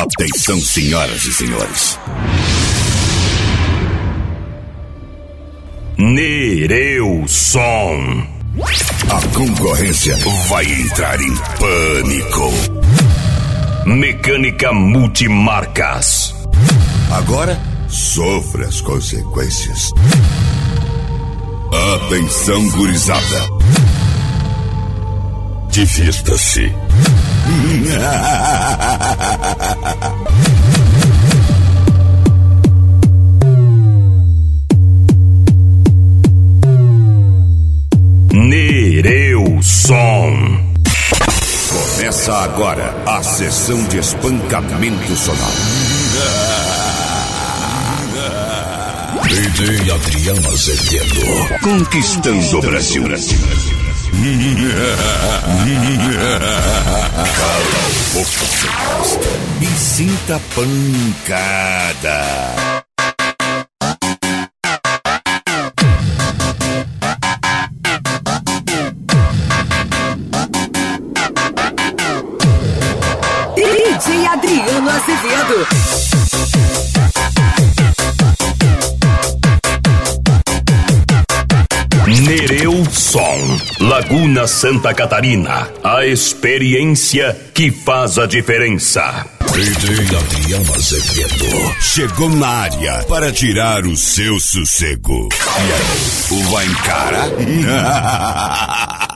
Atenção, senhoras e senhores. Nereuson. A concorrência vai entrar em pânico. Mecânica multimarcas. Agora, sofra as consequências. Atenção, gurizada. Divirta-se. Nereuson. Começa agora a sessão de espancamento sonoro. DJ Adriano Azevedo. Conquistando o Brasil. Cala a boca, seu bosta, e sinta a pancada. DJ Adriano Azevedo. Nereuson, Laguna Santa Catarina. A experiência que faz a diferença. DJ Adriano Azevedo chegou na área para tirar o seu sossego. E aí, vai encarar?